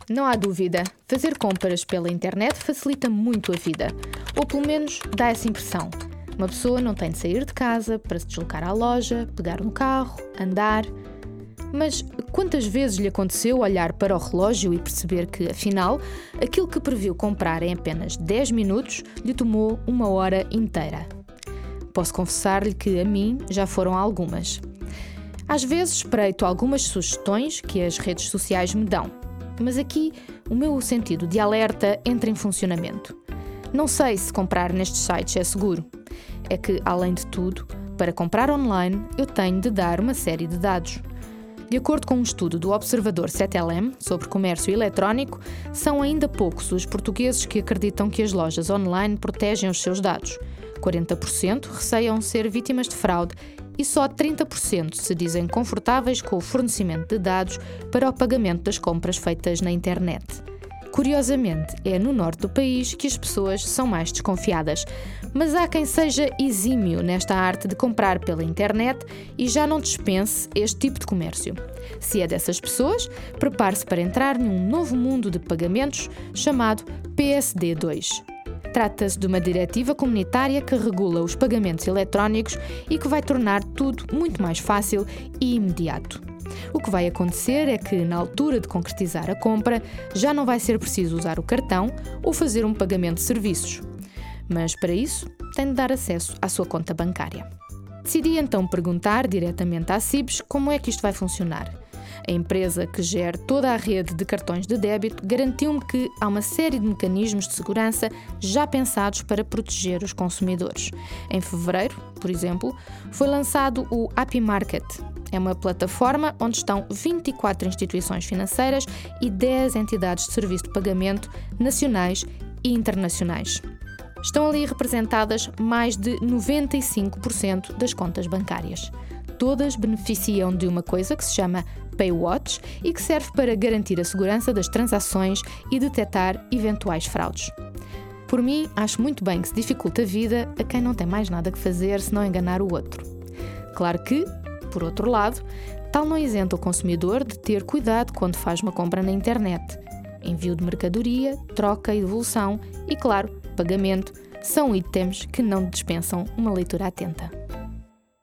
Não há dúvida, fazer compras pela internet facilita muito a vida, ou pelo menos dá essa impressão. Uma pessoa não tem de sair de casa para se deslocar à loja, pegar no carro, andar. Mas quantas vezes lhe aconteceu olhar para o relógio e perceber que, afinal, aquilo que previu comprar em apenas 10 minutos lhe tomou 1 hora inteira? Posso confessar-lhe que a mim já foram algumas. Às vezes espreito algumas sugestões que as redes sociais me dão, mas aqui o meu sentido de alerta entra em funcionamento. Não sei se comprar nestes sites é seguro. É que, além de tudo, para comprar online eu tenho de dar uma série de dados. De acordo com um estudo do Observador 7LM sobre comércio eletrónico, são ainda poucos os portugueses que acreditam que as lojas online protegem os seus dados. 40% receiam ser vítimas de fraude e só 30% se dizem confortáveis com o fornecimento de dados para o pagamento das compras feitas na internet. Curiosamente, é no norte do país que as pessoas são mais desconfiadas, mas há quem seja exímio nesta arte de comprar pela internet e já não dispense este tipo de comércio. Se é dessas pessoas, prepare-se para entrar num novo mundo de pagamentos chamado PSD2. Trata-se de uma diretiva comunitária que regula os pagamentos eletrónicos e que vai tornar tudo muito mais fácil e imediato. O que vai acontecer é que, na altura de concretizar a compra, já não vai ser preciso usar o cartão ou fazer um pagamento de serviços. Mas, para isso, tem de dar acesso à sua conta bancária. Decidi então perguntar diretamente à CIBS como é que isto vai funcionar. A empresa que gera toda a rede de cartões de débito garantiu-me que há uma série de mecanismos de segurança já pensados para proteger os consumidores. Em fevereiro, por exemplo, foi lançado o API Market. É uma plataforma onde estão 24 instituições financeiras e 10 entidades de serviço de pagamento nacionais e internacionais. Estão ali representadas mais de 95% das contas bancárias. Todas beneficiam de uma coisa que se chama PayWatch e que serve para garantir a segurança das transações e detectar eventuais fraudes. Por mim, acho muito bem que se dificulta a vida a quem não tem mais nada que fazer senão enganar o outro. Claro que, por outro lado, tal não isenta o consumidor de ter cuidado quando faz uma compra na internet. Envio de mercadoria, troca e devolução e, claro, pagamento são itens que não dispensam uma leitura atenta.